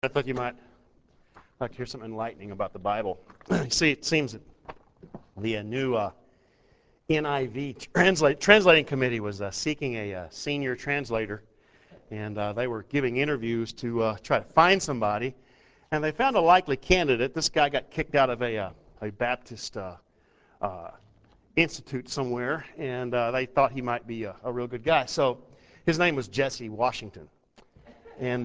I thought you might like to hear something enlightening about the Bible. You see, it seems that the new NIV translating committee was seeking a senior translator, and they were giving interviews to try to find somebody, and they found a likely candidate. This guy got kicked out of a Baptist institute somewhere, and they thought he might be a real good guy. So his name was Jesse Washington, and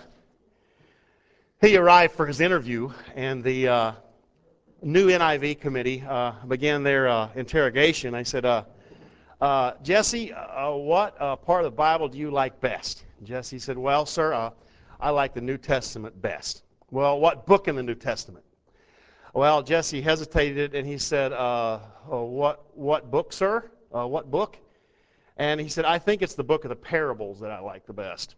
he arrived for his interview, and the new NIV committee began their interrogation. I said, Jesse, what part of the Bible do you like best? Jesse said, well, sir, I like the New Testament best. Well, what book in the New Testament? Well, Jesse hesitated, and he said, what book, sir? What book? And he said, I think it's the book of the parables that I like the best.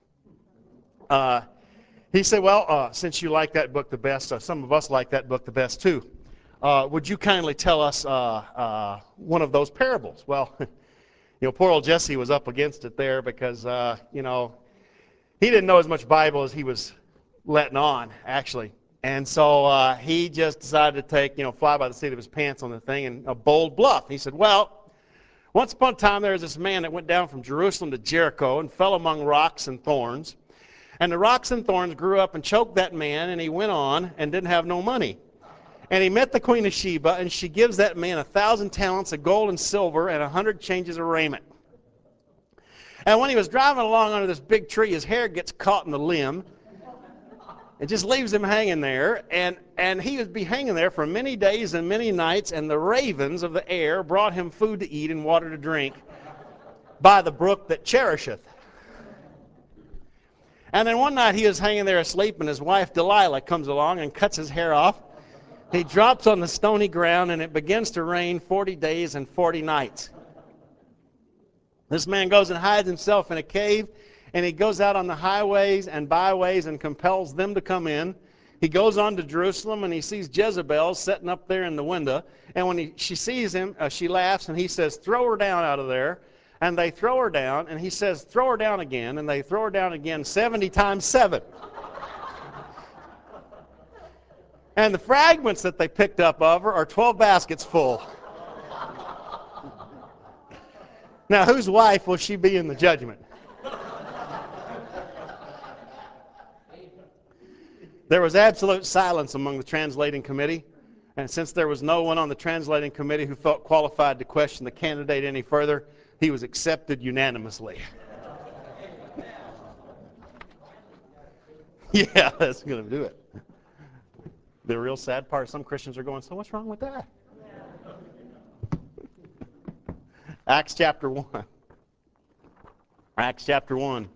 He said, well, since you like that book the best, some of us like that book the best too. Would you kindly tell us one of those parables? Well, poor old Jesse was up against it there because, he didn't know as much Bible as he was letting on, actually. And so he just decided to take, fly by the seat of his pants on the thing and a bold bluff. He said, well, once upon a time there was this man that went down from Jerusalem to Jericho and fell among rocks and thorns. And the rocks and thorns grew up and choked that man, and he went on and didn't have no money. And he met the Queen of Sheba, and she gives that man 1,000 talents of gold and silver and 100 changes of raiment. And when he was driving along under this big tree, his hair gets caught in the limb. It just leaves him hanging there, and he would be hanging there for many days and many nights, and the ravens of the air brought him food to eat and water to drink by the brook that cherisheth. And then one night he was hanging there asleep, and his wife Delilah comes along and cuts his hair off. He drops on the stony ground, and it begins to rain 40 days and 40 nights. This man goes and hides himself in a cave, and he goes out on the highways and byways and compels them to come in. He goes on to Jerusalem, and he sees Jezebel sitting up there in the window. And when she sees him, she laughs, and he says, throw her down out of there. And they throw her down, and he says, throw her down again, and they throw her down again 70 times 7. And the fragments that they picked up of her are 12 baskets full. Now, whose wife will she be in the judgment? There was absolute silence among the translating committee, and since there was no one on the translating committee who felt qualified to question the candidate any further, he was accepted unanimously. Yeah, that's going to do it. The real sad part, some Christians are going, so what's wrong with that? Acts chapter 1. Acts chapter 1.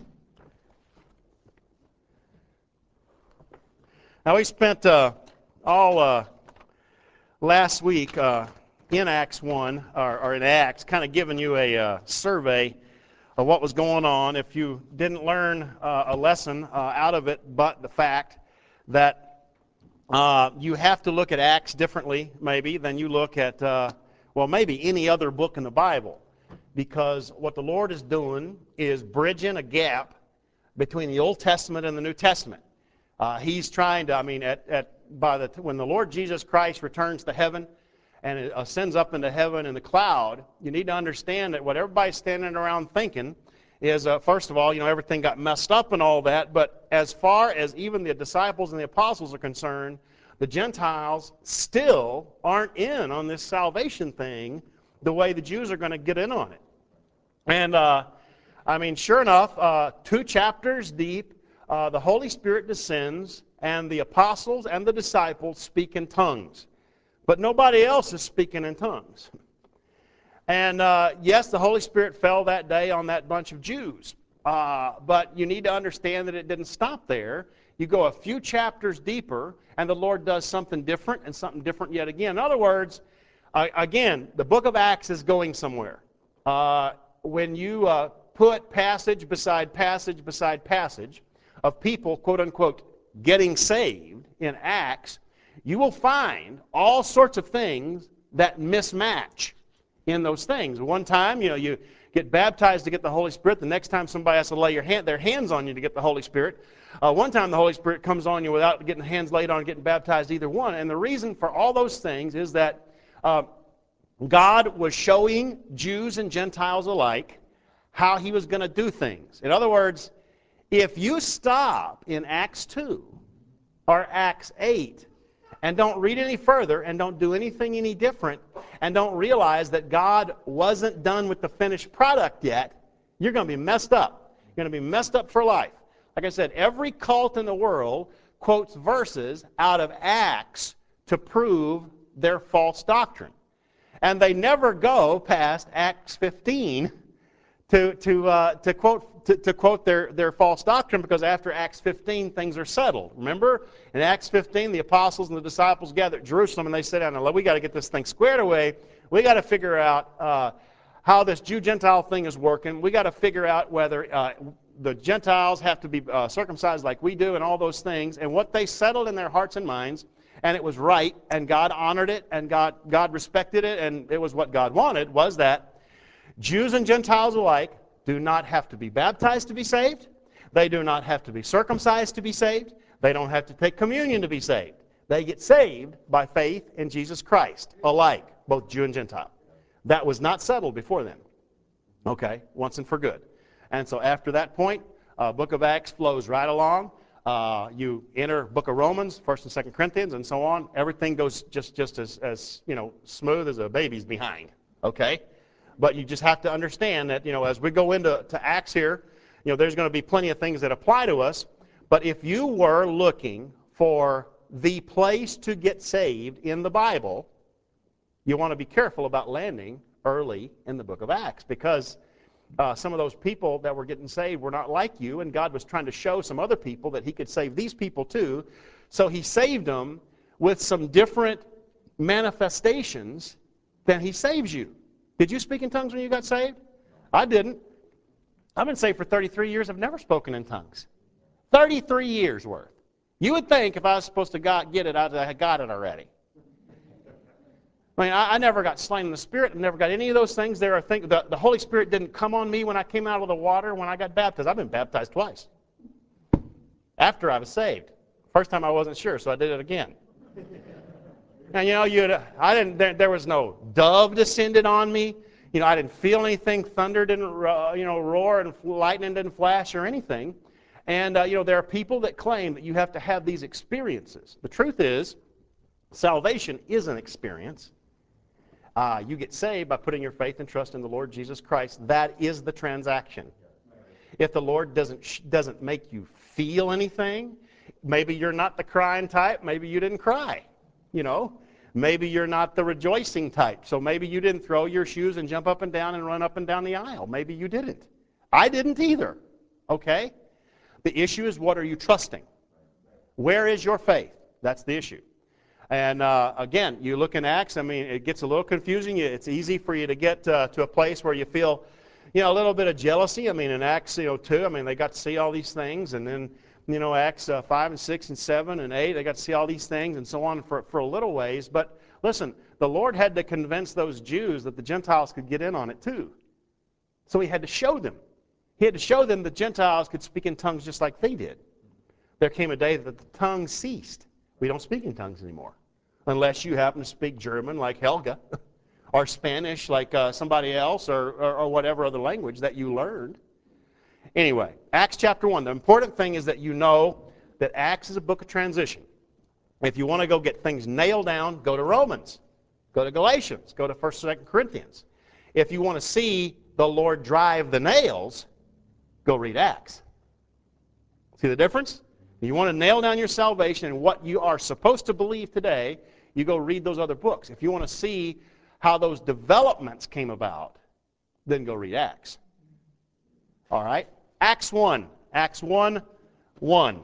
Now we spent all last week in Acts 1, or in Acts, kind of giving you a survey of what was going on. If you didn't learn a lesson out of it, but the fact that you have to look at Acts differently, maybe, than you look at, maybe any other book in the Bible. Because what the Lord is doing is bridging a gap between the Old Testament and the New Testament. He's trying to, when the Lord Jesus Christ returns to heaven and ascends up into heaven in the cloud, you need to understand that what everybody's standing around thinking is, first of all, everything got messed up and all that, but as far as even the disciples and the apostles are concerned, the Gentiles still aren't in on this salvation thing the way the Jews are going to get in on it. And, sure enough, 2 chapters deep, the Holy Spirit descends, and the apostles and the disciples speak in tongues. But nobody else is speaking in tongues. And yes, the Holy Spirit fell that day on that bunch of Jews. But you need to understand that it didn't stop there. You go a few chapters deeper, and the Lord does something different and something different yet again. In other words, again, the book of Acts is going somewhere. When you put passage beside passage beside passage of people, quote unquote, getting saved in Acts, you will find all sorts of things that mismatch in those things. One time, you get baptized to get the Holy Spirit. The next time somebody has to lay their hands on you to get the Holy Spirit. One time the Holy Spirit comes on you without getting hands laid on, getting baptized, either one. And the reason for all those things is that God was showing Jews and Gentiles alike how he was going to do things. In other words, if you stop in Acts 2 or Acts 8 and don't read any further and don't do anything any different and don't realize that God wasn't done with the finished product yet, you're going to be messed up. You're going to be messed up for life. Like I said, every cult in the world quotes verses out of Acts to prove their false doctrine. And they never go past Acts 15 to quote their false doctrine, because after Acts 15 things are settled. Remember, in Acts 15 the apostles and the disciples gathered at Jerusalem and they said, we got to get this thing squared away. We got to figure out how this Jew-Gentile thing is working. We got to figure out whether the Gentiles have to be circumcised like we do and all those things. And what they settled in their hearts and minds, and it was right, and God honored it, and God respected it, and it was what God wanted, was that Jews and Gentiles alike do not have to be baptized to be saved. They do not have to be circumcised to be saved. They don't have to take communion to be saved. They get saved by faith in Jesus Christ alike, both Jew and Gentile. That was not settled before then. Okay, once and for good. And so after that point, book of Acts flows right along. You enter book of Romans, 1st and 2nd Corinthians, and so on. Everything goes just as smooth as a baby's behind. Okay? But you just have to understand that, as we go into Acts here, there's going to be plenty of things that apply to us. But if you were looking for the place to get saved in the Bible, you want to be careful about landing early in the book of Acts, because some of those people that were getting saved were not like you, and God was trying to show some other people that he could save these people too. So he saved them with some different manifestations than he saves you. Did you speak in tongues when you got saved? I didn't. I've been saved for 33 years. I've never spoken in tongues. 33 years worth. You would think if I was supposed to get it, I had got it already. I mean, I never got slain in the Spirit. I never got any of those things. There are things. The Holy Spirit didn't come on me when I came out of the water when I got baptized. I've been baptized twice. After I was saved. First time I wasn't sure, so I did it again. And there was no dove descended on me. I didn't feel anything. Thunder didn't roar, and lightning didn't flash or anything. And there are people that claim that you have to have these experiences. The truth is, salvation is an experience. You get saved by putting your faith and trust in the Lord Jesus Christ. That is the transaction. If the Lord doesn't make you feel anything, maybe you're not the crying type. Maybe you didn't cry. Maybe you're not the rejoicing type. So maybe you didn't throw your shoes and jump up and down and run up and down the aisle. Maybe you didn't. I didn't either. Okay? The issue is, what are you trusting? Where is your faith? That's the issue. And again, you look in Acts, it gets a little confusing. It's easy for you to get to a place where you feel, a little bit of jealousy. In Acts 2, they got to see all these things. And then, Acts 5 and 6 and 7 and 8, they got to see all these things and so on for a little ways. But listen, the Lord had to convince those Jews that the Gentiles could get in on it too. So he had to show them. He had to show them the Gentiles could speak in tongues just like they did. There came a day that the tongue ceased. We don't speak in tongues anymore. Unless you happen to speak German like Helga, or Spanish like somebody else, or whatever other language that you learned. Anyway, Acts chapter 1. The important thing is that you know that Acts is a book of transition. If you want to go get things nailed down, go to Romans. Go to Galatians. Go to 1st and 2nd Corinthians. If you want to see the Lord drive the nails, go read Acts. See the difference? If you want to nail down your salvation and what you are supposed to believe today, you go read those other books. If you want to see how those developments came about, then go read Acts. All right? Acts 1. Acts 1:1.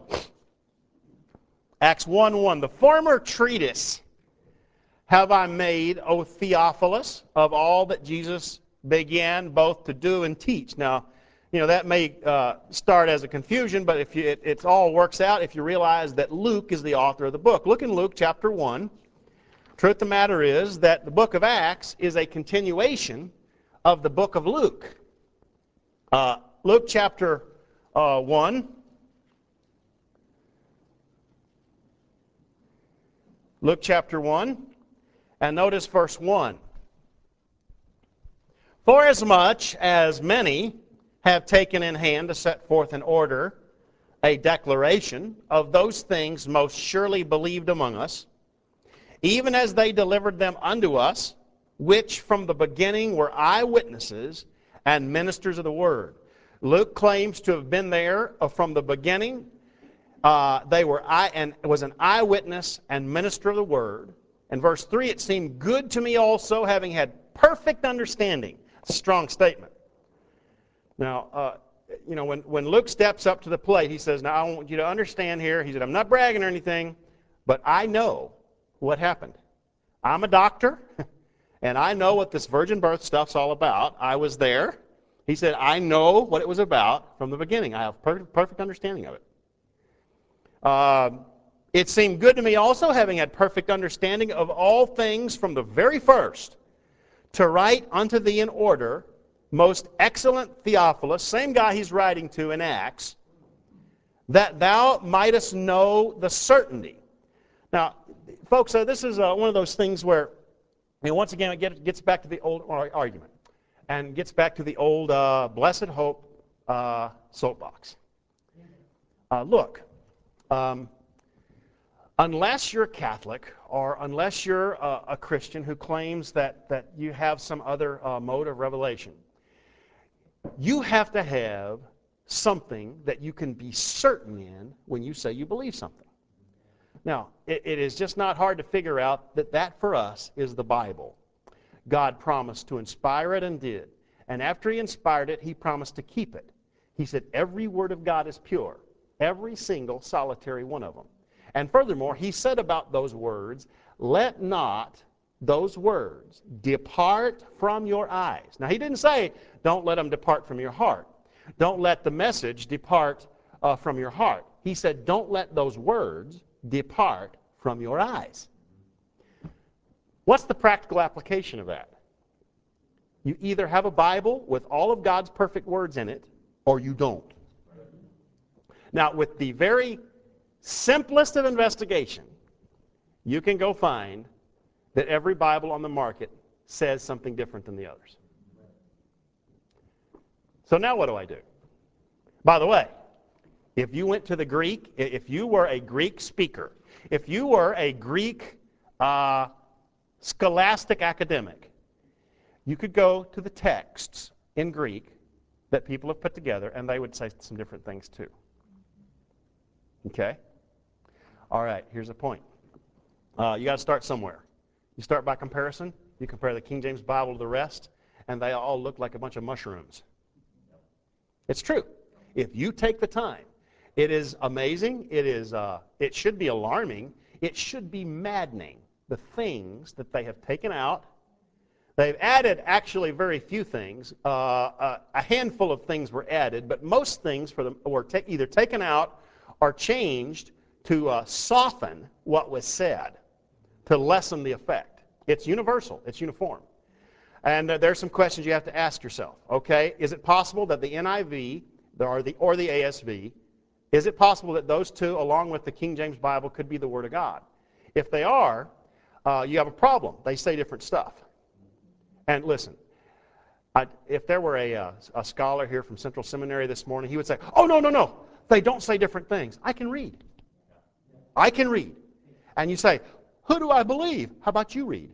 Acts 1:1. The former treatise have I made, O Theophilus, of all that Jesus began both to do and teach. Now, that may start as a confusion, but if it all works out if you realize that Luke is the author of the book. Look in Luke chapter 1. Truth of the matter is that the book of Acts is a continuation of the book of Luke. Luke chapter 1. Luke chapter 1, and notice verse 1. Forasmuch as many have taken in hand to set forth in order a declaration of those things most surely believed among us, even as they delivered them unto us, which from the beginning were eyewitnesses and ministers of the word. Luke claims to have been there from the beginning. They were and was an eyewitness and minister of the word. In verse 3, it seemed good to me also, having had perfect understanding. It's a strong statement. Now, when Luke steps up to the plate, he says, now I want you to understand here. He said, I'm not bragging or anything, but I know what happened. I'm a doctor, and I know what this virgin birth stuff's all about. I was there. He said, I know what it was about from the beginning. I have perfect understanding of it. It seemed good to me also, having had perfect understanding of all things from the very first, to write unto thee in order, most excellent Theophilus, same guy he's writing to in Acts, that thou mightest know the certainty. Now, folks, this is one of those things where, once again, it gets back to the old argument, and gets back to the old blessed hope soapbox. Look. Unless you're a Catholic, or unless you're a Christian who claims that you have some other mode of revelation, you have to have something that you can be certain in when you say you believe something. Now, it is just not hard to figure out that for us is the Bible. God promised to inspire it and did. And after He inspired it, He promised to keep it. He said every word of God is pure. Every single solitary one of them. And furthermore, He said about those words, let not those words depart from your eyes. Now, He didn't say, don't let them depart from your heart. Don't let the message depart from your heart. He said, don't let those words depart from your eyes. What's the practical application of that? You either have a Bible with all of God's perfect words in it, or you don't. Now, with the very simplest of investigation, you can go find that every Bible on the market says something different than the others. So now what do I do? By the way, if you went to the Greek, if you were a Greek speaker, if you were a Greek scholastic academic, you could go to the texts in Greek that people have put together, and they would say some different things too. Okay? All right, here's the point. You got to start somewhere. You start by comparison. You compare the King James Bible to the rest, and they all look like a bunch of mushrooms. It's true. If you take the time, it is amazing. It should be alarming. It should be maddening, the things that they have taken out. They've added actually very few things. A handful of things were added, but most things were either taken out or changed to soften what was said, to lessen the effect. It's universal. It's uniform. And there's some questions you have to ask yourself. Okay, is it possible that the NIV or the ASV, is it possible that those two, along with the King James Bible, could be the Word of God? If they are, you have a problem. They say different stuff. And listen, if there were a scholar here from Central Seminary this morning, he would say, oh, no. They don't say different things. I can read. I can read. And you say, who do I believe? How about you read?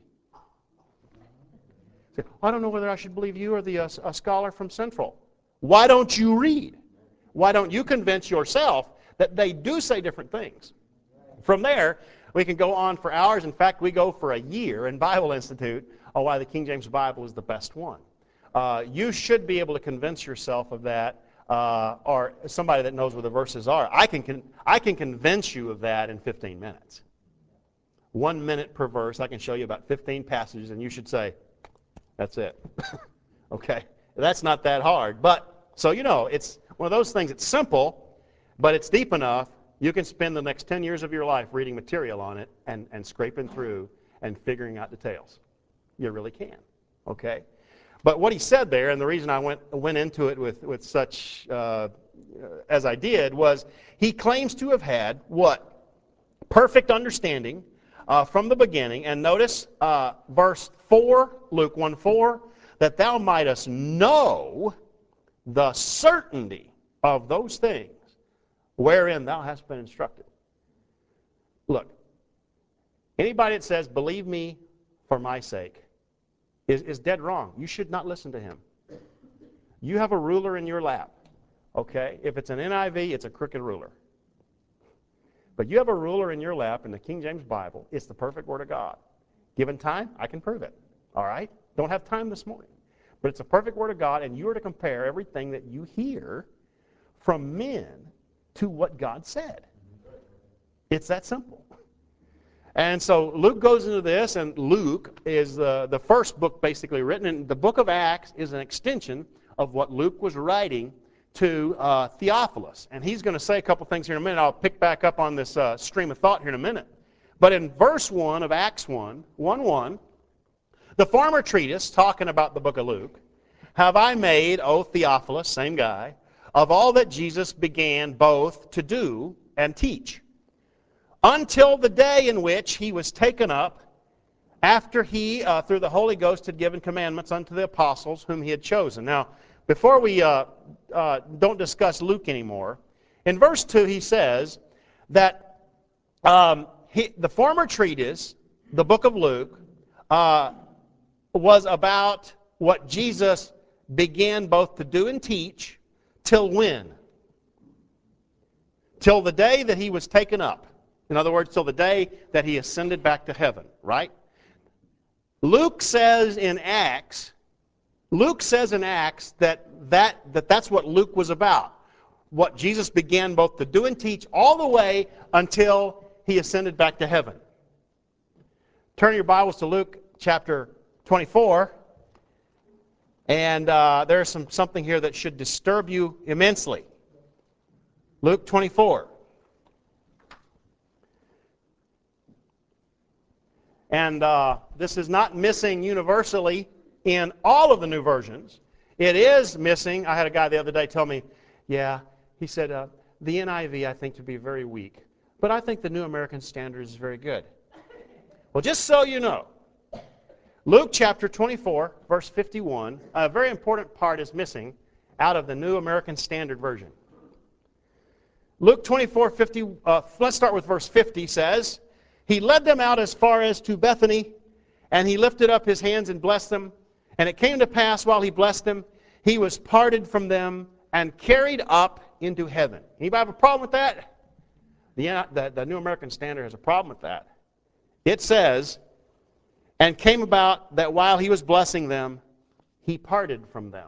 Say, I don't know whether I should believe you or a scholar from Central. Why don't you read? Why don't you convince yourself that they do say different things? From there, we can go on for hours. In fact, we go for a year in Bible Institute on why the King James Bible is the best one. You should be able to convince yourself of that, or somebody that knows where the verses are. I can convince you of that in 15 minutes. 1 minute per verse. I can show you about 15 passages, and you should say, that's it. Okay? That's not that hard. But, so it's one of those things. It's simple, but it's deep enough. You can spend the next 10 years of your life reading material on it and scraping through and figuring out details. You really can. Okay? But what he said there, and the reason I went into it with such as I did, was he claims to have had what? Perfect understanding from the beginning. And notice verse 4, Luke 1:4, that thou mightest know the certainty of those things wherein thou hast been instructed. Look, anybody that says, believe me for my sake, is dead wrong. You should not listen to him. You have a ruler in your lap, okay? If it's an NIV, it's a crooked ruler. But you have a ruler in your lap in the King James Bible. It's the perfect Word of God. Given time, I can prove it, all right? Don't have time this morning. But it's a perfect Word of God, and you are to compare everything that you hear from men to what God said. It's that simple. And so Luke goes into this, and Luke is the first book basically written, and the book of Acts is an extension of what Luke was writing to Theophilus. And he's going to say a couple things here in a minute. I'll pick back up on this stream of thought here in a minute. But in verse 1 of Acts 1:1, the former treatise, talking about the book of Luke, have I made, O Theophilus, same guy, of all that Jesus began both to do and teach, until the day in which he was taken up, after he, through the Holy Ghost, had given commandments unto the apostles whom he had chosen. Now, before we don't discuss Luke anymore, in verse 2 he says that the former treatise, the book of Luke, was about what Jesus began both to do and teach, till when? Till the day that he was taken up. In other words, till the day that he ascended back to heaven, right? Luke says in Acts that that's what Luke was about. What Jesus began both to do and teach all the way until he ascended back to heaven. Turn your Bibles to Luke chapter 24. And there's something here that should disturb you immensely. Luke 24. And this is not missing universally in all of the new versions. It is missing. I had a guy the other day tell me, yeah, he said, the NIV I think to be very weak, but I think the New American Standard is very good. Well, just so you know, Luke chapter 24, verse 51, a very important part is missing out of the New American Standard Version. Luke 24:50, let's start with verse 50, says, he led them out as far as to Bethany, and he lifted up his hands and blessed them. And it came to pass while he blessed them, he was parted from them and carried up into heaven. Anybody have a problem with that? The New American Standard has a problem with that. It says, and came about that while he was blessing them, he parted from them.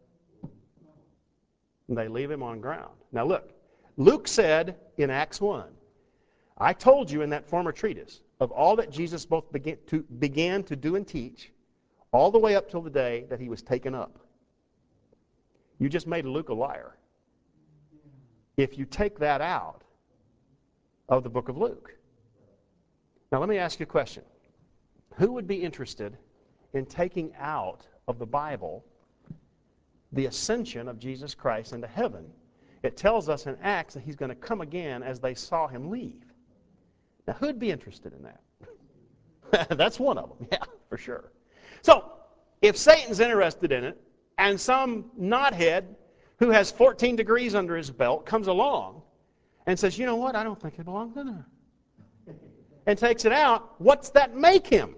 And they leave him on ground. Now look, Luke said in Acts 1, I told you in that former treatise of all that Jesus both began to do and teach, all the way up till the day that he was taken up. You just made Luke a liar if you take that out of the book of Luke. Now let me ask you a question. Who would be interested in taking out of the Bible the ascension of Jesus Christ into heaven? It tells us in Acts that he's going to come again as they saw him leave. Now, who'd be interested in that? That's one of them, yeah, for sure. So, if Satan's interested in it, and some knothead who has 14 degrees under his belt comes along and says, you know what, I don't think it belongs in there, and takes it out, what's that make him?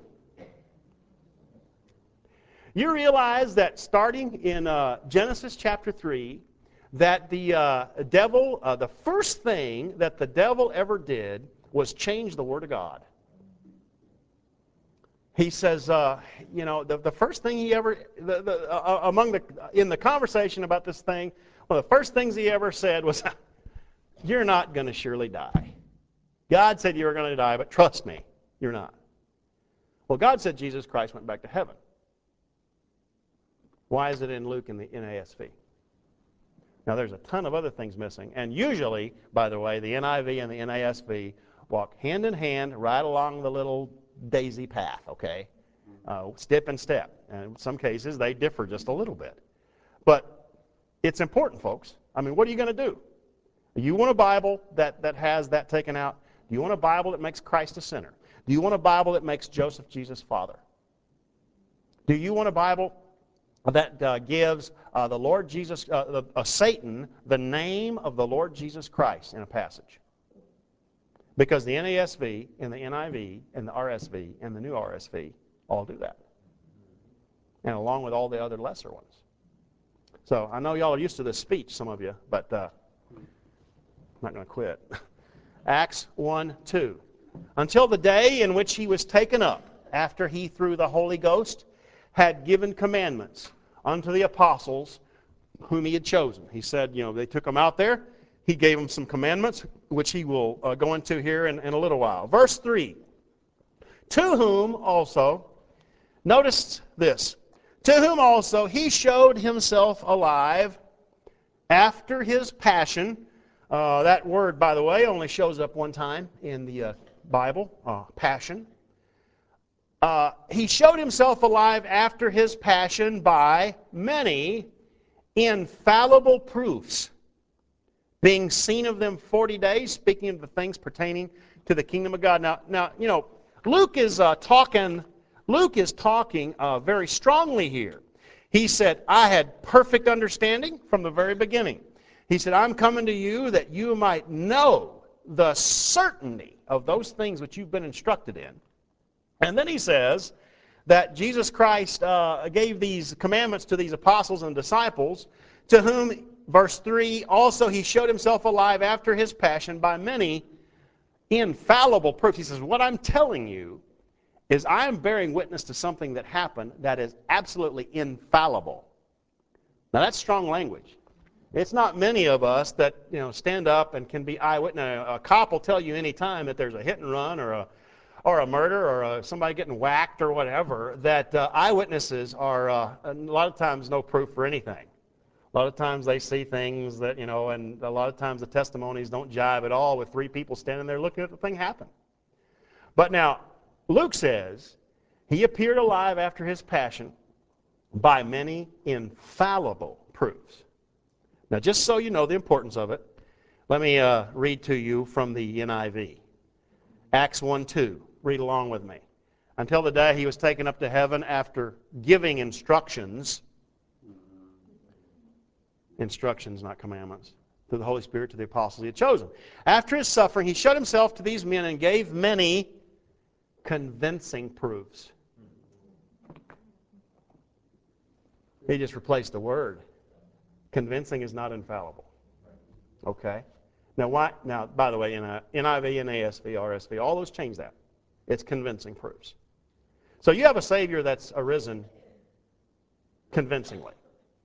You realize that starting in Genesis chapter 3, that the devil, the first thing that the devil ever did was change the Word of God. He says, you know, the first thing he ever, in the conversation about this thing, one of the first things he ever said was, you're not going to surely die. God said you were going to die, but trust me, you're not. Well, God said Jesus Christ went back to heaven. Why is it in Luke in the NASV? Now, there's a ton of other things missing. And usually, by the way, the NIV and the NASV walk hand in hand right along the little daisy path, okay? step and step. And in some cases, they differ just a little bit. But it's important, folks. I mean, what are you going to do? Do you want a Bible that has that taken out? Do you want a Bible that makes Christ a sinner? Do you want a Bible that makes Joseph Jesus Father? Do you want a Bible that gives the Lord Jesus, Satan, the name of the Lord Jesus Christ in a passage? Because the NASV and the NIV and the RSV and the new RSV all do that. And along with all the other lesser ones. So I know y'all are used to this speech, some of you, but I'm not going to quit. Acts 1:2. Until the day in which he was taken up, after he through the Holy Ghost had given commandments unto the apostles whom he had chosen. He said, they took him out there. He gave them some commandments, which he will go into here in a little while. Verse 3. To whom also, notice this, to whom also he showed himself alive after his passion. That word, by the way, only shows up one time in the Bible, passion. He showed himself alive after his passion by many infallible proofs, being seen of them 40 days, speaking of the things pertaining to the kingdom of God. Now, Luke is talking very strongly here. He said, I had perfect understanding from the very beginning. He said, I'm coming to you that you might know the certainty of those things which you've been instructed in. And then he says that Jesus Christ gave these commandments to these apostles and disciples, to whom, verse 3, also he showed himself alive after his passion by many infallible proofs. He says, what I'm telling you is I am bearing witness to something that happened that is absolutely infallible. Now that's strong language. It's not many of us that stand up and can be eyewitness. A cop will tell you any time that there's a hit and run or a murder or somebody getting whacked or whatever, that eyewitnesses are a lot of times no proof for anything. A lot of times they see things that, and a lot of times the testimonies don't jive at all with three people standing there looking at the thing happen. But now, Luke says, he appeared alive after his passion by many infallible proofs. Now, just so you know the importance of it, let me read to you from the NIV. Acts 1:2. Read along with me. Until the day he was taken up to heaven after giving instructions, not commandments, through the Holy Spirit to the apostles he had chosen. After his suffering, he showed himself to these men and gave many convincing proofs. He just replaced the word. Convincing is not infallible. Okay? Now, by the way, in NIV, NASV, RSV, all those change that. It's convincing proofs. So you have a Savior that's arisen convincingly.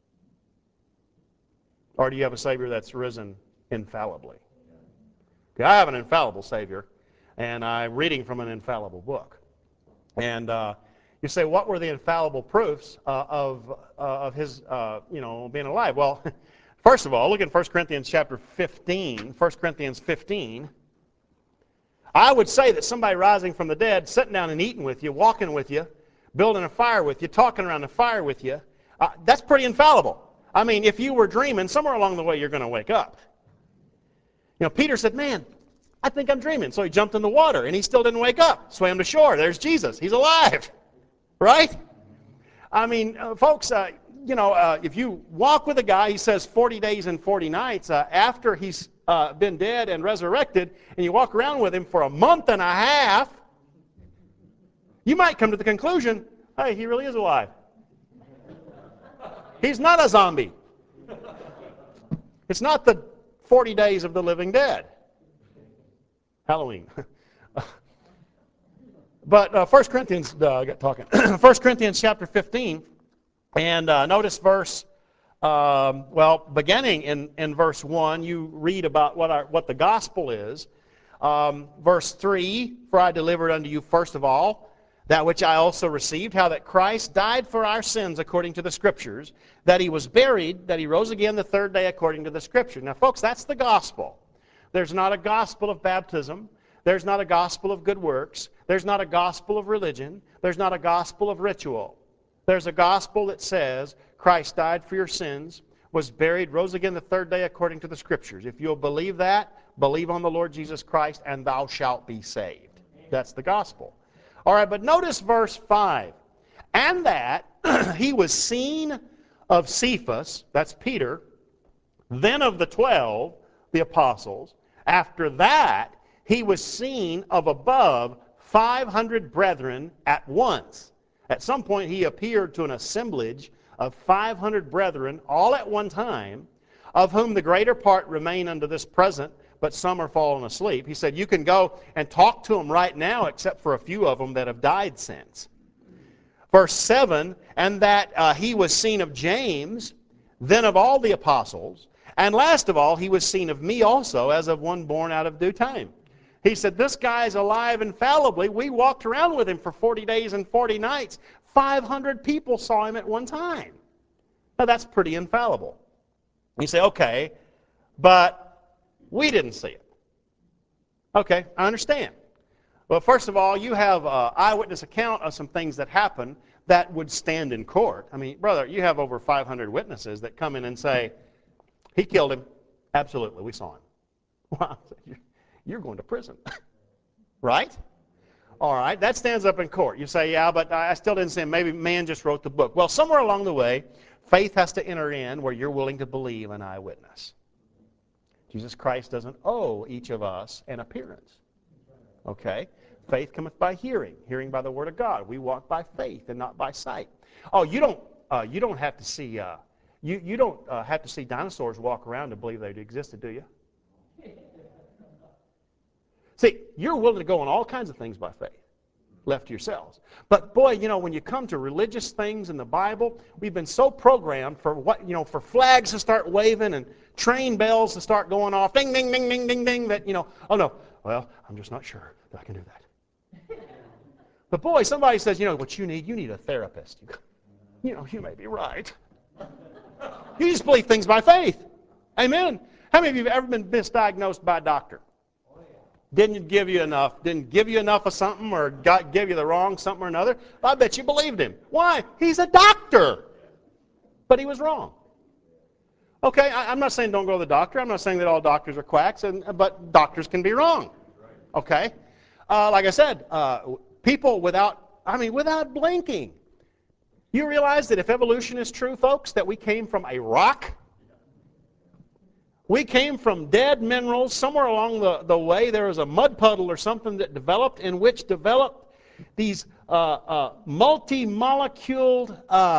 Or do you have a Savior that's risen infallibly? Okay, I have an infallible Savior, and I'm reading from an infallible book. And you say, what were the infallible proofs of his being alive? Well, first of all, look at 1 Corinthians chapter 15. 1 Corinthians 15. I would say that somebody rising from the dead, sitting down and eating with you, walking with you, building a fire with you, talking around the fire with you, that's pretty infallible. I mean, if you were dreaming, somewhere along the way you're going to wake up. Peter said, man, I think I'm dreaming. So he jumped in the water, and he still didn't wake up. Swam to shore. There's Jesus. He's alive. Right? I mean, folks, if you walk with a guy, he says 40 days and 40 nights, after he's been dead and resurrected, and you walk around with him for a month and a half, you might come to the conclusion, hey, he really is alive. He's not a zombie. It's not the 40 days of the living dead. Halloween. But 1 Corinthians, I got talking. 1 Corinthians chapter 15, and notice verse, beginning in verse 1, you read about what the gospel is. Verse 3, for I delivered unto you first of all that which I also received, how that Christ died for our sins according to the Scriptures, that he was buried, that he rose again the third day according to the Scriptures. Now, folks, that's the gospel. There's not a gospel of baptism. There's not a gospel of good works. There's not a gospel of religion. There's not a gospel of ritual. There's a gospel that says Christ died for your sins, was buried, rose again the third day according to the Scriptures. If you'll believe that, believe on the Lord Jesus Christ, and thou shalt be saved. That's the gospel. All right, but notice verse 5. And that he was seen of Cephas, that's Peter, then of the 12, the apostles. After that, he was seen of above 500 brethren at once. At some point, he appeared to an assemblage of 500 brethren all at one time, of whom the greater part remain unto this present, but some are fallen asleep. He said, you can go and talk to them right now, except for a few of them that have died since. Verse 7, and that he was seen of James, then of all the apostles, and last of all, he was seen of me also, as of one born out of due time. He said, this guy's alive infallibly. We walked around with him for 40 days and 40 nights. 500 people saw him at one time. Now, that's pretty infallible. You say, okay, but we didn't see it. Okay, I understand. Well, first of all, you have an eyewitness account of some things that happened that would stand in court. I mean, brother, you have over 500 witnesses that come in and say, he killed him. Absolutely, we saw him. Wow, you're going to prison. Right? All right, that stands up in court. You say, yeah, but I still didn't see him. Maybe man just wrote the book. Well, somewhere along the way, faith has to enter in where you're willing to believe an eyewitness. Jesus Christ doesn't owe each of us an appearance. Okay? Faith cometh by hearing, hearing by the word of God. We walk by faith and not by sight. Oh, you don't have to see you don't have to see dinosaurs walk around to believe they existed, do you? See, you're willing to go on all kinds of things by faith, left to yourselves. But boy, you know, when you come to religious things in the Bible, we've been so programmed for for flags to start waving and train bells to start going off, ding, ding, ding, ding, ding, ding, that, oh no, well, I'm just not sure that I can do that. But boy, somebody says, what you need a therapist. You may be right. You just believe things by faith. Amen. How many of you have ever been misdiagnosed by a doctor? Didn't give you enough of something, or gave you the wrong something or another? I bet you believed him. Why? He's a doctor. But he was wrong. Okay, I'm not saying don't go to the doctor. I'm not saying that all doctors are quacks, but doctors can be wrong. Okay? Like I said, people without blinking. You realize that if evolution is true, folks, that we came from a rock? We came from dead minerals. Somewhere along the way, there was a mud puddle or something that developed, in which developed these multi-moleculed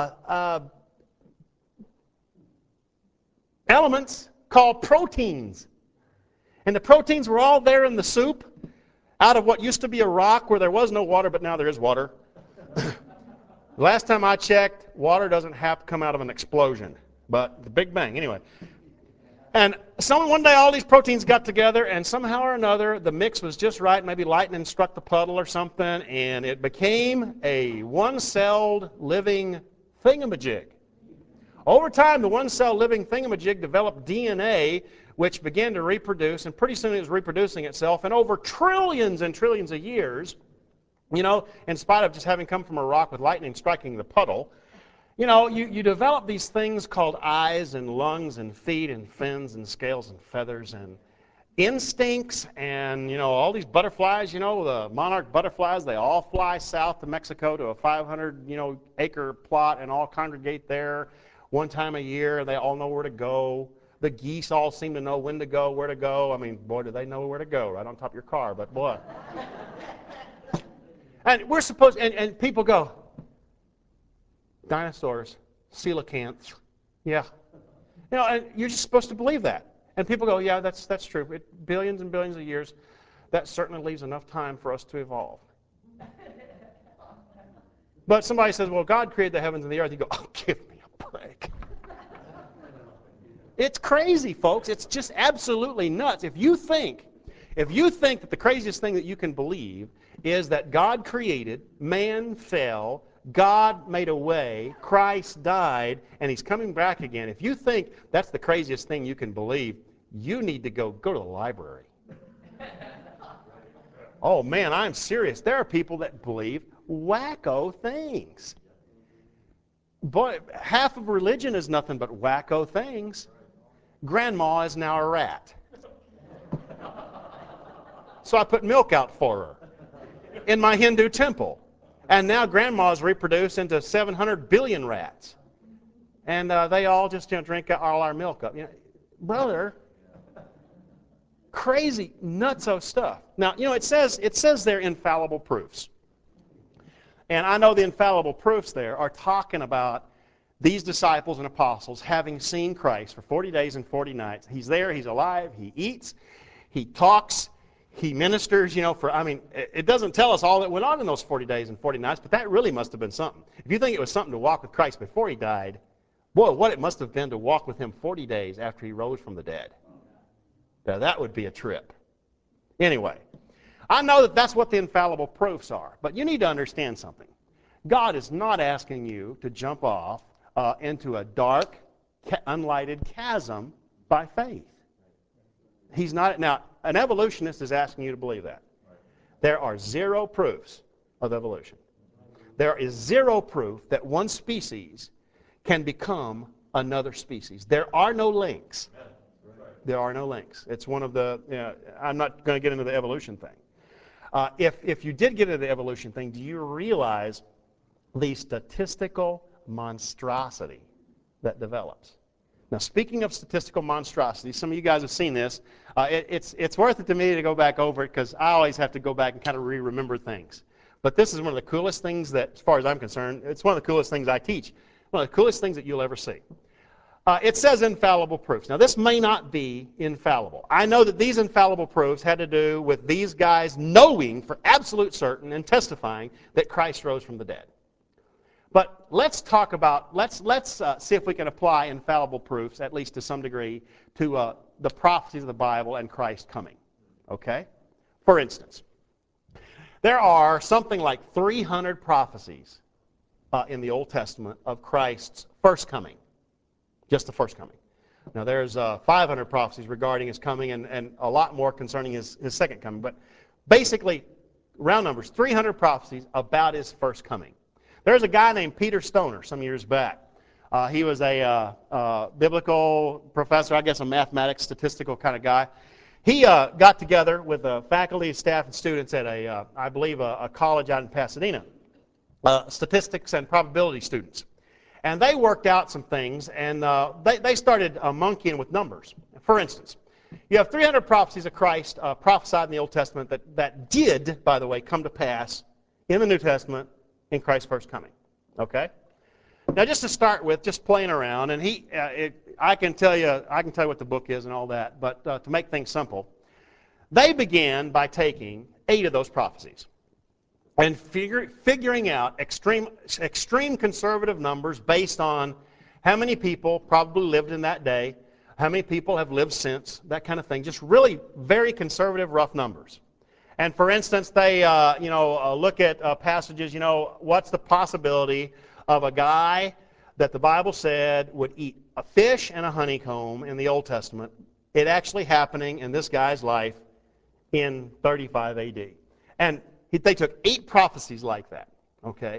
elements called proteins. And the proteins were all there in the soup out of what used to be a rock where there was no water, but now there is water. Last time I checked, water doesn't have to come out of an explosion, but the Big Bang. Anyway. And one day all these proteins got together, and somehow or another the mix was just right. Maybe lightning struck the puddle or something, and it became a one-celled living thingamajig. Over time, the one-cell living thingamajig developed DNA, which began to reproduce, and pretty soon it was reproducing itself. And over trillions and trillions of years, in spite of just having come from a rock with lightning striking the puddle, you develop these things called eyes and lungs and feet and fins and scales and feathers and instincts and, all these butterflies, the monarch butterflies, they all fly south to Mexico to a 500, acre plot and all congregate there one time a year. They all know where to go. The geese all seem to know when to go, where to go. I mean, boy, do they know where to go, right on top of your car, but boy. And we're supposed, and people go, dinosaurs, coelacanths, yeah. And you're just supposed to believe that. And people go, yeah, that's true. Billions and billions of years, that certainly leaves enough time for us to evolve. But somebody says, well, God created the heavens and the earth. You go, oh, give me a break. It's crazy, folks. It's just absolutely nuts. If you think that the craziest thing that you can believe is that God created, man fell, God made a way, Christ died, and he's coming back again. If you think that's the craziest thing you can believe, you need to go to the library. Oh man, I'm serious. There are people that believe wacko things. Boy, half of religion is nothing but wacko things. Grandma is now a rat. So I put milk out for her in my Hindu temple. And now grandma's reproduced into 700 billion rats. And they all just drink all our milk up. Brother, crazy, nutso stuff. Now, it says they're infallible proofs. And I know the infallible proofs there are talking about these disciples and apostles having seen Christ for 40 days and 40 nights. He's there, he's alive, he eats, he talks, he ministers, it doesn't tell us all that went on in those 40 days and 40 nights, but that really must have been something. If you think it was something to walk with Christ before he died, boy, what it must have been to walk with him 40 days after he rose from the dead. Now, that would be a trip. Anyway, I know that that's what the infallible proofs are, but you need to understand something. God is not asking you to jump off into a dark, unlighted chasm by faith. He's not. Now, an evolutionist is asking you to believe that. There are zero proofs of evolution. There is zero proof that one species can become another species. There are no links. There are no links. It's one of the, I'm not going to get into the evolution thing. If you did get into the evolution thing, do you realize the statistical monstrosity that develops? Now, speaking of statistical monstrosity, some of you guys have seen this. It's worth it to me to go back over it because I always have to go back and kind of remember things. But this is one of the coolest things that, as far as I'm concerned, it's one of the coolest things I teach. One of the coolest things that you'll ever see. It says infallible proofs. Now, this may not be infallible. I know that these infallible proofs had to do with these guys knowing for absolute certain and testifying that Christ rose from the dead. But let's talk about, let's see if we can apply infallible proofs, at least to some degree, to the prophecies of the Bible and Christ coming. Okay? For instance, there are something like 300 prophecies in the Old Testament of Christ's first coming. Just the first coming. Now there's 500 prophecies regarding his coming and a lot more concerning his second coming. But basically, round numbers, 300 prophecies about his first coming. There's a guy named Peter Stoner some years back. He was a biblical professor, I guess a mathematics, statistical kind of guy. He got together with faculty, staff, and students at I believe, a college out in Pasadena, statistics and probability students. And they worked out some things, and they started monkeying with numbers. For instance, you have 300 prophecies of Christ prophesied in the Old Testament that did, by the way, come to pass in the New Testament in Christ's first coming. Okay? Now, just to start with, just playing around, and I can tell you what the book is and all that, but to make things simple, they began by taking 8 of those prophecies and figuring out extreme conservative numbers based on how many people probably lived in that day, how many people have lived since, that kind of thing. Just really very conservative, rough numbers. And for instance, they look at passages, what's the possibility of a guy that the Bible said would eat a fish and a honeycomb in the Old Testament, it actually happening in this guy's life in 35 AD. And they took 8 prophecies like that, okay?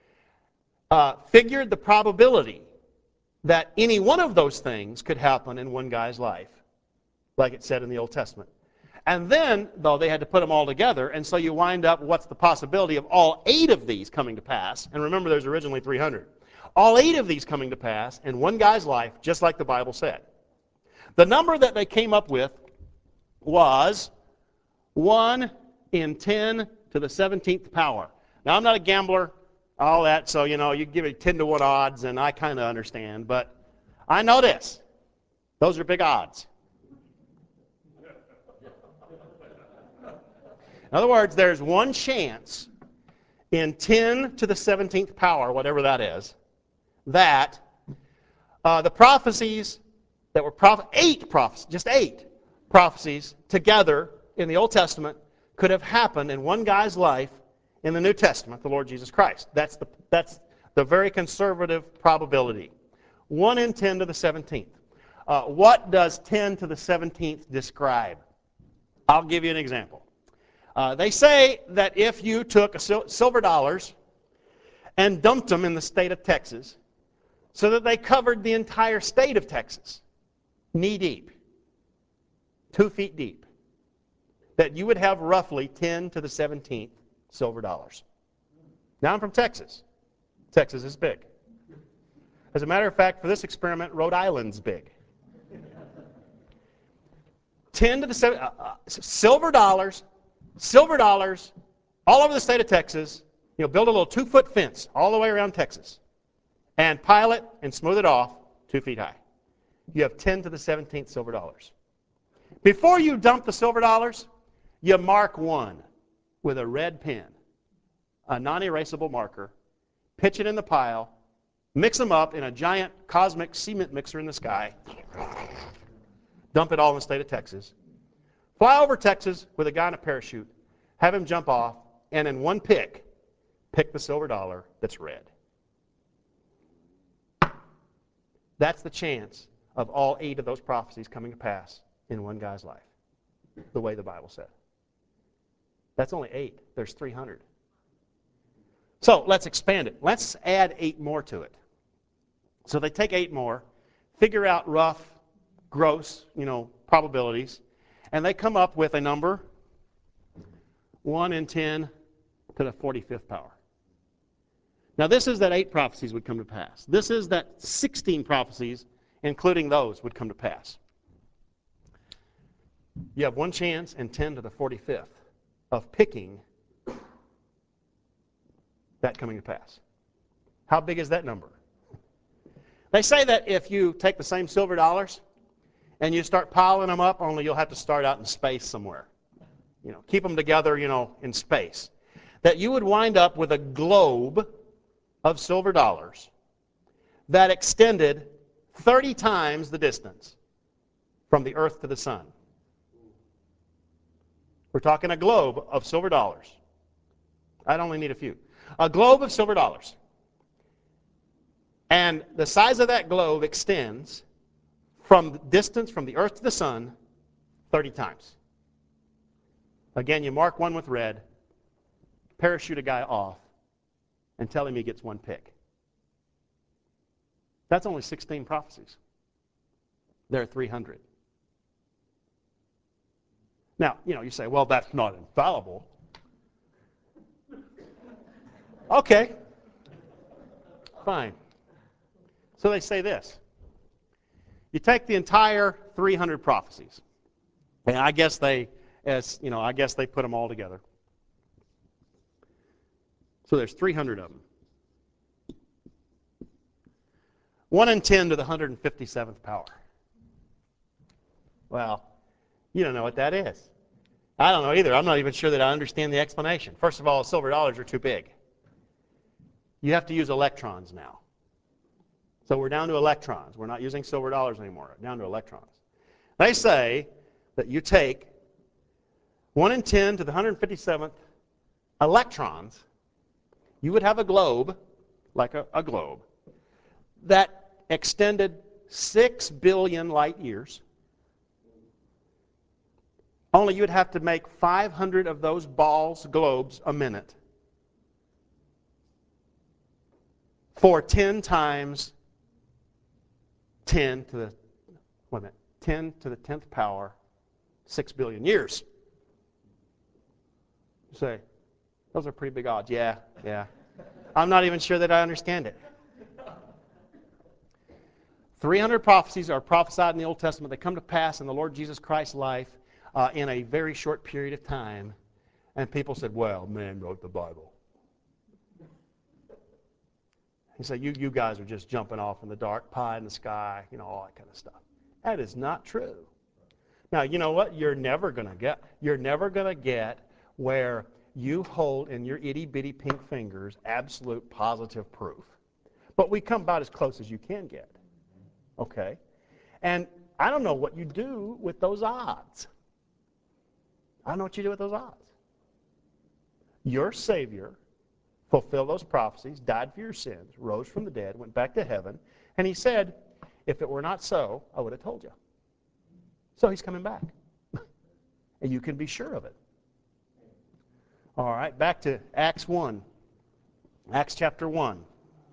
Figured the probability that any one of those things could happen in one guy's life, like it said in the Old Testament. And then, though, they had to put them all together, and so you wind up, what's the possibility of all 8 of these coming to pass? And remember, there's originally 300. All 8 of these coming to pass in one guy's life, just like the Bible said. The number that they came up with was 1 in 10 to the 17th power. Now, I'm not a gambler, all that, so, you give it 10 to 1 odds, and I kind of understand, but I know this. Those are big odds. In other words, there's one chance in 10 to the 17th power, whatever that is, that the prophecies that were 8 prophecies, just 8 prophecies together in the Old Testament could have happened in one guy's life in the New Testament, the Lord Jesus Christ. That's the very conservative probability. 1 in 10 to the 17th. What does 10 to the 17th describe? I'll give you an example. They say that if you took silver dollars and dumped them in the state of Texas so that they covered the entire state of Texas, knee deep, 2 feet deep, that you would have roughly 10 to the 17th silver dollars. Now I'm from Texas. Texas is big. As a matter of fact, for this experiment, Rhode Island's big. 10 to the 7, silver dollars, all over the state of Texas. Build a little 2-foot fence all the way around Texas, and pile it and smooth it off 2 feet high. You have 10 to the 17th silver dollars. Before you dump the silver dollars, you mark one with a red pen, a non-erasable marker, pitch it in the pile, mix them up in a giant cosmic cement mixer in the sky, dump it all in the state of Texas, fly over Texas with a guy in a parachute, have him jump off, and in one pick the silver dollar that's red. That's the chance of all 8 of those prophecies coming to pass in one guy's life, the way the Bible said. That's only 8. There's 300. So let's expand it. Let's add 8 more to it. So they take 8 more, figure out rough, gross, probabilities, and they come up with a number 1 in 10 to the 45th power. Now this is that 8 prophecies would come to pass. This is that 16 prophecies, including those, would come to pass. You have 1 chance in 10 to the 45th of picking that coming to pass. How big is that number? They say that if you take the same silver dollars and you start piling them up, only you'll have to start out in space somewhere. Keep them together, in space. That you would wind up with a globe of silver dollars that extended 30 times the distance from the earth to the sun. We're talking a globe of silver dollars. I'd only need a few. A globe of silver dollars. And the size of that globe extends from distance from the earth to the sun 30 times. Again, you mark one with red, parachute a guy off, and tell him he gets 1 pick. That's only 16 prophecies. There are 300. Now, you say, well, that's not infallible. Okay. Fine. So they say this. You take the entire 300 prophecies, and I guess they put them all together. So there's 300 of them. 1 in 10 to the 157th power. Well, you don't know what that is. I don't know either. I'm not even sure that I understand the explanation. First of all, silver dollars are too big. You have to use electrons now. So we're down to electrons. We're not using silver dollars anymore. We're down to electrons. They say that you take 1 in 10 to the 157th electrons, you would have a globe, like a globe, that extended 6 billion light years. Only you'd have to make 500 of those globes a minute for 10 times 10 to the 10 to the 10th power, 6 billion years. You say, those are pretty big odds. Yeah. I'm not even sure that I understand it. 300 prophecies are prophesied in the Old Testament. They come to pass in the Lord Jesus Christ's life in a very short period of time. And people said, well, man wrote the Bible. He said, you guys are just jumping off in the dark, pie in the sky, all that kind of stuff. That is not true. Now, you know what? You're never going to get where you hold in your itty-bitty pink fingers absolute positive proof. But we come about as close as you can get. Okay? And I don't know what you do with those odds. I don't know what you do with those odds. Your Savior fulfilled those prophecies, died for your sins, rose from the dead, went back to heaven, and he said, if it were not so, I would have told you. So he's coming back. And you can be sure of it. All right, back to Acts 1. Acts chapter 1.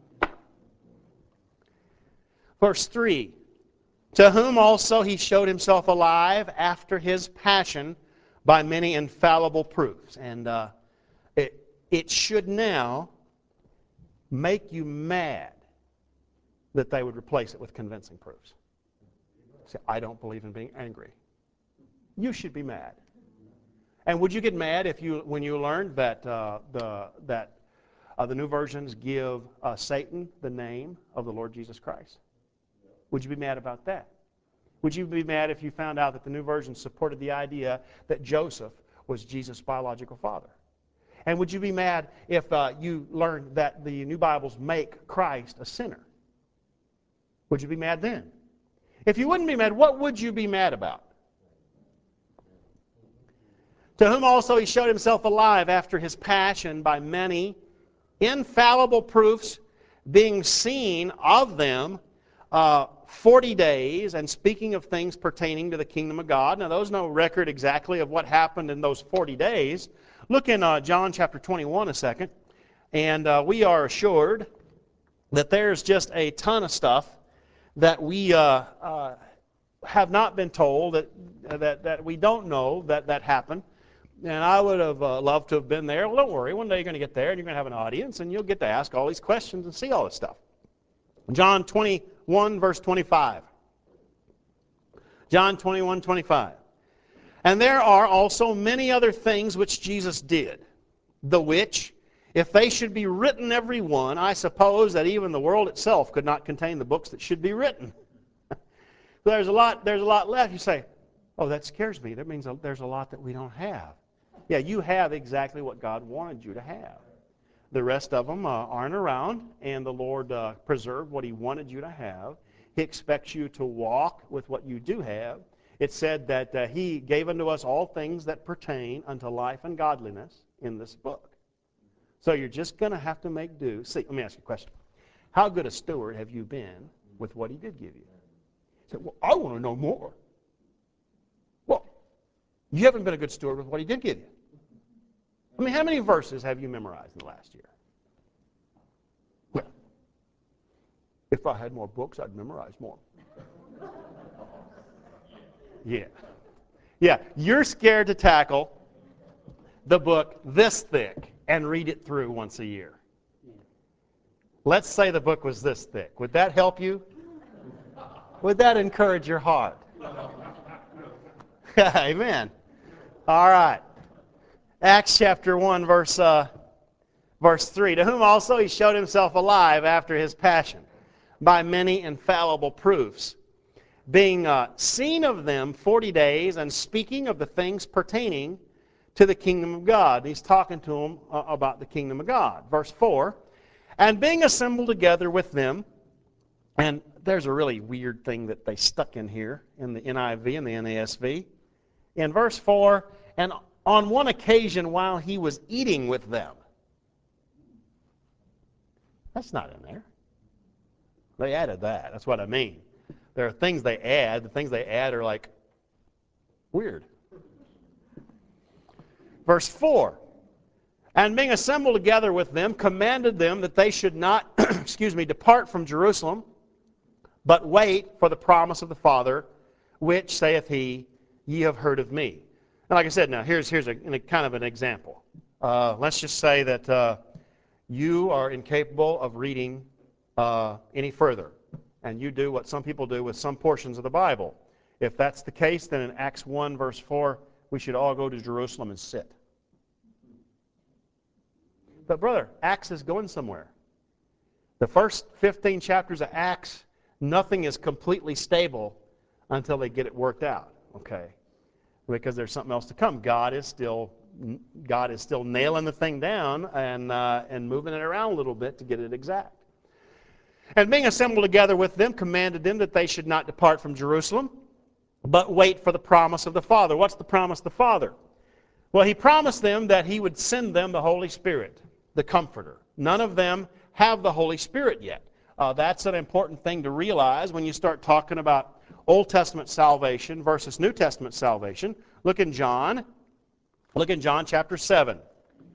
Verse 3. To whom also he showed himself alive after his passion by many infallible proofs. And it should now make you mad that they would replace it with convincing proofs. Say, I don't believe in being angry. You should be mad. And would you get mad when you learned that the new versions give Satan the name of the Lord Jesus Christ? Would you be mad about that? Would you be mad if you found out that the new version supported the idea that Joseph was Jesus' biological father? And would you be mad if you learned that the new Bibles make Christ a sinner? Would you be mad then? If you wouldn't be mad, what would you be mad about? To whom also he showed himself alive after his passion by many infallible proofs, being seen of them 40 days, and speaking of things pertaining to the kingdom of God. Now, there's no record exactly of what happened in those 40 days. Look in John chapter 21 a second, and we are assured that there's just a ton of stuff that we have not been told, that we don't know that happened. And I would have loved to have been there. Well, don't worry. One day you're going to get there, and you're going to have an audience, and you'll get to ask all these questions and see all this stuff. John 21, verse 25. John 21, 25. And there are also many other things which Jesus did, the which, if they should be written every one, I suppose that even the world itself could not contain the books that should be written. There's a lot left. You say, oh, that scares me. That means there's a lot that we don't have. Yeah, you have exactly what God wanted you to have. The rest of them aren't around, and the Lord preserved what He wanted you to have. He expects you to walk with what you do have. It said that He gave unto us all things that pertain unto life and godliness in this book. So you're just going to have to make do. See, let me ask you a question. How good a steward have you been with what He did give you? You say, well, I want to know more. Well, you haven't been a good steward with what He did give you. I mean, how many verses have you memorized in the last year? Well, if I had more books, I'd memorize more. Yeah. Yeah, you're scared to tackle the book this thick and read it through once a year. Let's say the book was this thick. Would that help you? Would that encourage your heart? Amen. All right. Acts chapter 1, verse 3. To whom also he showed himself alive after his passion by many infallible proofs, being seen of them 40 days, and speaking of the things pertaining to the kingdom of God. He's talking to them about the kingdom of God. Verse 4. And being assembled together with them, and there's a really weird thing that they stuck in here in the NIV and the NASV. In verse 4, and on one occasion while he was eating with them. That's not in there. They added that. That's what I mean. There are things they add. The things they add are like weird. Verse 4. And being assembled together with them, commanded them that they should not, depart from Jerusalem, but wait for the promise of the Father, which, saith he, ye have heard of me. And like I said, now here's a kind of an example. Let's just say that you are incapable of reading any further, and you do what some people do with some portions of the Bible. If that's the case, then in Acts 1, verse 4, we should all go to Jerusalem and sit. But brother, Acts is going somewhere. The first 15 chapters of Acts, nothing is completely stable until they get it worked out. Okay? Because there's something else to come. God is still nailing the thing down and moving it around a little bit to get it exact. And being assembled together with them, commanded them that they should not depart from Jerusalem, but wait for the promise of the Father. What's the promise of the Father? Well, He promised them that He would send them the Holy Spirit, the Comforter. None of them have the Holy Spirit yet. That's an important thing to realize when you start talking about Old Testament salvation versus New Testament salvation. Look in John chapter 7.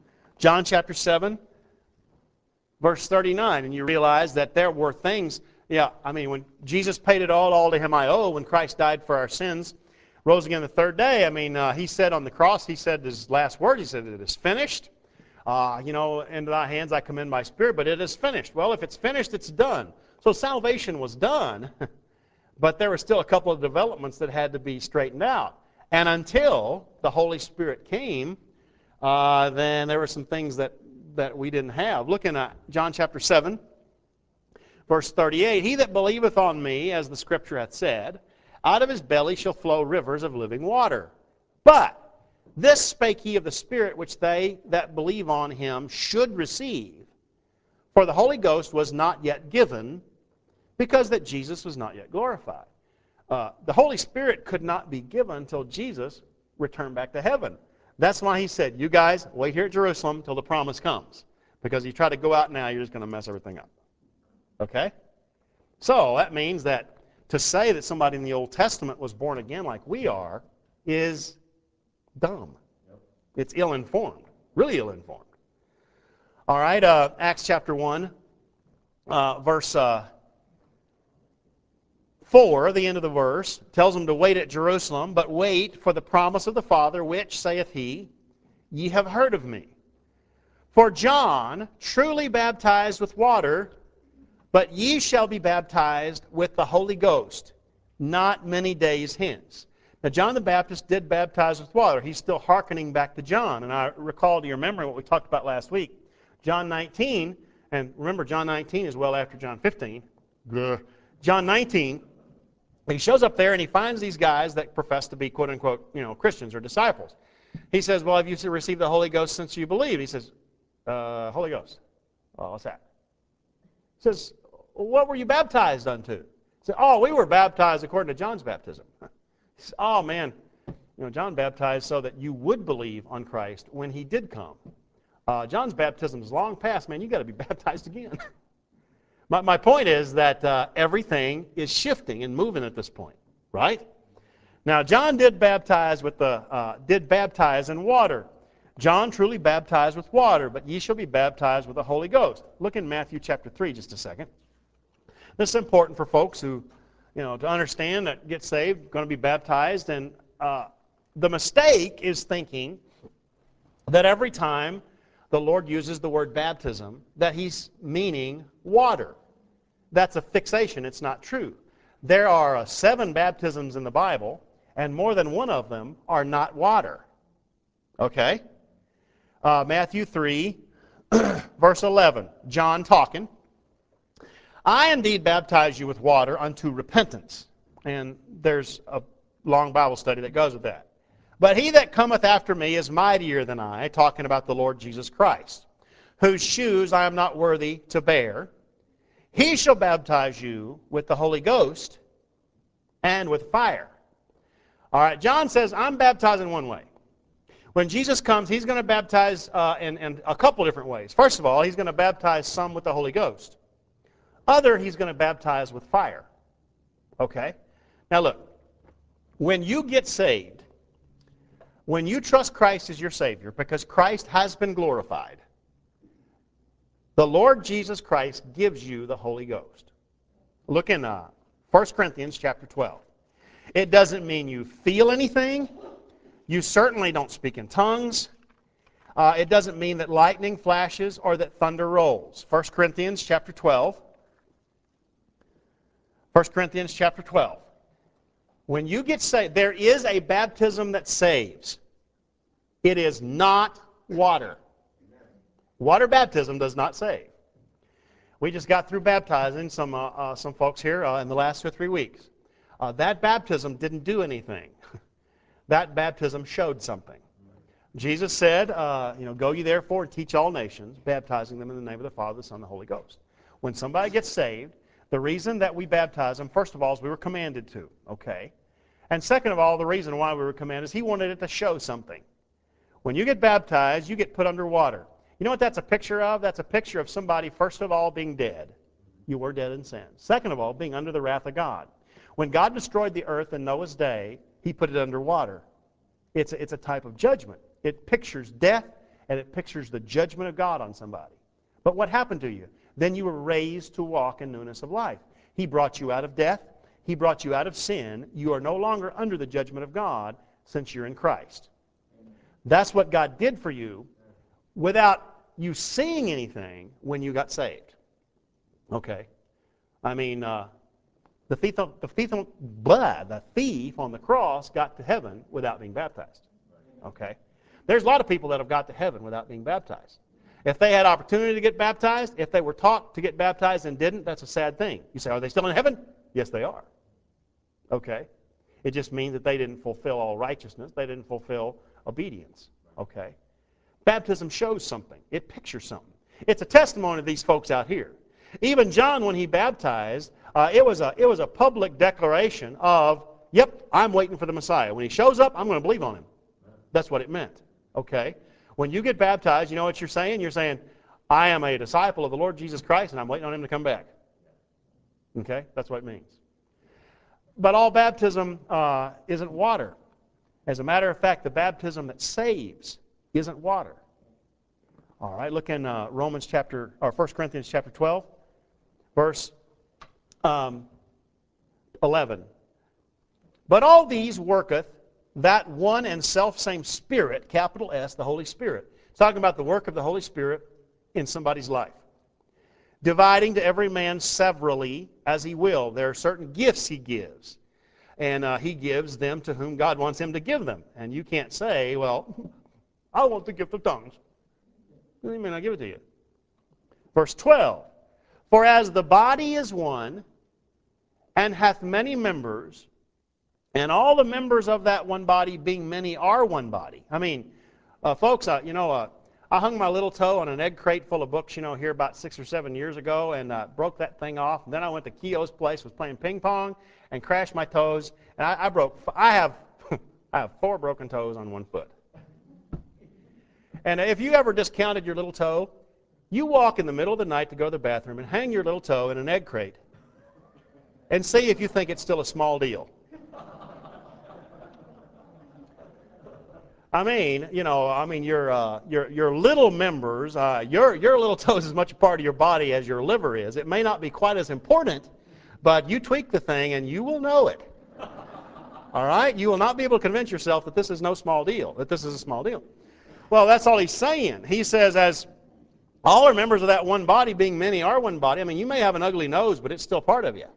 John chapter 7, verse 39, and you realize that there were things, when Jesus paid it all to him I owe, when Christ died for our sins, rose again the third day, he said on the cross, he said his last words, he said, it is finished. Into thy hands I commend my spirit, but it is finished. Well, if it's finished, it's done. So salvation was done, but there were still a couple of developments that had to be straightened out. And until the Holy Spirit came, then there were some things that we didn't have. Looking at John chapter 7, verse 38, he that believeth on me, as the Scripture hath said, out of his belly shall flow rivers of living water. But this spake he of the Spirit which they that believe on him should receive. For the Holy Ghost was not yet given, because that Jesus was not yet glorified. The Holy Spirit could not be given until Jesus returned back to heaven. That's why he said, you guys, wait here at Jerusalem until the promise comes. Because if you try to go out now, you're just going to mess everything up. Okay? So that means that to say that somebody in the Old Testament was born again like we are is dumb. It's ill-informed. Really ill-informed. All right, Acts chapter 1, verse 4, the end of the verse, tells them to wait at Jerusalem, but wait for the promise of the Father, which, saith he, ye have heard of me. For John truly baptized with water, but ye shall be baptized with the Holy Ghost not many days hence. Now, John the Baptist did baptize with water. He's still hearkening back to John. And I recall to your memory what we talked about last week. John 19, and remember John 19 is well after John 15. John 19, he shows up there and he finds these guys that profess to be quote-unquote, Christians or disciples. He says, well, have you received the Holy Ghost since you believe? He says, Holy Ghost. Oh, what's that? He says, what were you baptized unto? He said, oh, we were baptized according to John's baptism. He said, oh, man, John baptized so that you would believe on Christ when he did come. John's baptism is long past, man. You've got to be baptized again. My point is that everything is shifting and moving at this point, right? Now, John did baptize in water. John truly baptized with water, but ye shall be baptized with the Holy Ghost. Look in Matthew chapter 3 just a second. This is important for folks who, to understand that get saved, going to be baptized. And the mistake is thinking that every time the Lord uses the word baptism, that he's meaning water. That's a fixation. It's not true. There are 7 baptisms in the Bible, and more than one of them are not water. Okay? Matthew 3, verse 11. John talking. I indeed baptize you with water unto repentance. And there's a long Bible study that goes with that. But he that cometh after me is mightier than I, talking about the Lord Jesus Christ, whose shoes I am not worthy to bear. He shall baptize you with the Holy Ghost and with fire. All right, John says, I'm baptized in one way. When Jesus comes, he's going to baptize in a couple different ways. First of all, he's going to baptize some with the Holy Ghost. Other, he's going to baptize with fire. Okay? Now look, when you get saved, when you trust Christ as your Savior, because Christ has been glorified, the Lord Jesus Christ gives you the Holy Ghost. Look in 1 Corinthians chapter 12. It doesn't mean you feel anything. You certainly don't speak in tongues. It doesn't mean that lightning flashes or that thunder rolls. 1 Corinthians chapter 12. 1 Corinthians chapter 12. When you get saved, there is a baptism that saves. It is not water. Water baptism does not save. We just got through baptizing some folks here in the last 2 or 3 weeks. That baptism didn't do anything. That baptism showed something. Jesus said, go ye therefore and teach all nations, baptizing them in the name of the Father, the Son, and the Holy Ghost. When somebody gets saved, the reason that we baptize them, first of all, is we were commanded to, okay? And second of all, the reason why we were commanded is he wanted it to show something. When you get baptized, you get put under water. You know what that's a picture of? That's a picture of somebody, first of all, being dead. You were dead in sin. Second of all, being under the wrath of God. When God destroyed the earth in Noah's day, he put it under water. It's a type of judgment. It pictures death and it pictures the judgment of God on somebody. But what happened to you? Then you were raised to walk in newness of life. He brought you out of death. He brought you out of sin. You are no longer under the judgment of God since you're in Christ. That's what God did for you without you seeing anything when you got saved. Okay? I mean, the thief on the cross got to heaven without being baptized. Okay? There's a lot of people that have got to heaven without being baptized. If they had opportunity to get baptized, if they were taught to get baptized and didn't, that's a sad thing. You say, are they still in heaven? Yes, they are. Okay? It just means that they didn't fulfill all righteousness. They didn't fulfill obedience. Okay? Baptism shows something. It pictures something. It's a testimony of these folks out here. Even John, when he baptized, it was a public declaration of, yep, I'm waiting for the Messiah. When he shows up, I'm going to believe on him. That's what it meant. Okay? When you get baptized, you know what you're saying? You're saying, I am a disciple of the Lord Jesus Christ, and I'm waiting on him to come back. Okay? That's what it means. But all baptism isn't water. As a matter of fact, the baptism that saves isn't water. All right, look in 1 Corinthians chapter 12, verse 11. But all these worketh that one and self-same Spirit, capital S, the Holy Spirit. It's talking about the work of the Holy Spirit in somebody's life. Dividing to every man severally as he will. There are certain gifts he gives. And he gives them to whom God wants him to give them. And you can't say, well, I want the gift of tongues. He may not give it to you. Verse 12. For as the body is one, and hath many members, and all the members of that one body being many are one body. I mean, folks, I hung my little toe on an egg crate full of books, here about 6 or 7 years ago, and broke that thing off. And then I went to Keogh's place, was playing ping pong, and crashed my toes. And I have 4 broken toes on one foot. And if you ever discounted your little toe, you walk in the middle of the night to go to the bathroom and hang your little toe in an egg crate and see if you think it's still a small deal. I mean, your little members, your little toe is as much a part of your body as your liver is. It may not be quite as important, but you tweak the thing and you will know it. All right? You will not be able to convince yourself that this is no small deal, that this is a small deal. Well, that's all he's saying. He says, as all are members of that one body, being many are one body. I mean, you may have an ugly nose, but it's still part of you.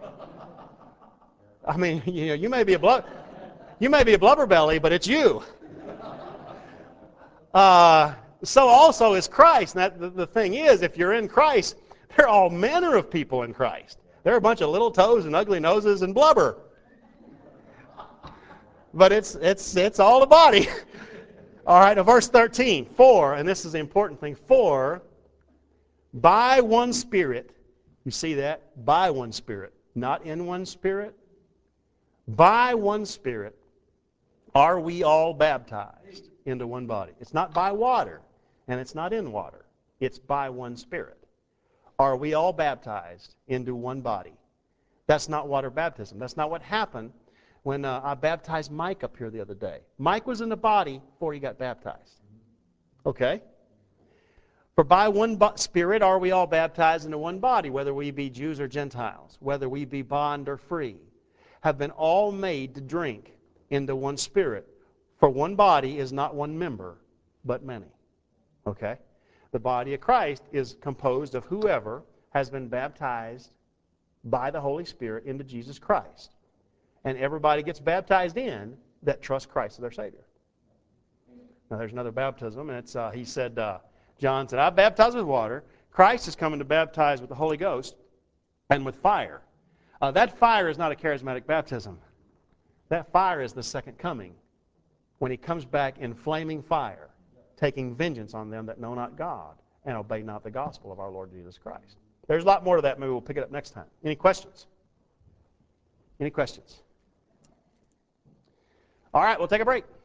I mean, you may be a blubber belly, but it's you. So also is Christ. And the thing is, if you're in Christ, there are all manner of people in Christ. There are a bunch of little toes and ugly noses and blubber. But it's all the body. All right, now verse 13. For, and this is the important thing, for by one Spirit, you see that? By one Spirit. Not in one Spirit. By one Spirit are we all baptized into one body. It's not by water, and it's not in water. It's by one Spirit. Are we all baptized into one body? That's not water baptism. That's not what happened when I baptized Mike up here the other day. Mike was in the body before he got baptized. Okay? For by one Spirit are we all baptized into one body, whether we be Jews or Gentiles, whether we be bond or free, have been all made to drink into one Spirit. For one body is not one member, but many. Okay? The body of Christ is composed of whoever has been baptized by the Holy Spirit into Jesus Christ. And everybody gets baptized in that trust Christ as their Savior. Now there's another baptism, and it's John said, I baptize with water. Christ is coming to baptize with the Holy Ghost and with fire. That fire is not a charismatic baptism. That fire is the second coming, when he comes back in flaming fire, taking vengeance on them that know not God and obey not the gospel of our Lord Jesus Christ. There's a lot more to that. Maybe we'll pick it up next time. Any questions? Any questions? All right, we'll take a break.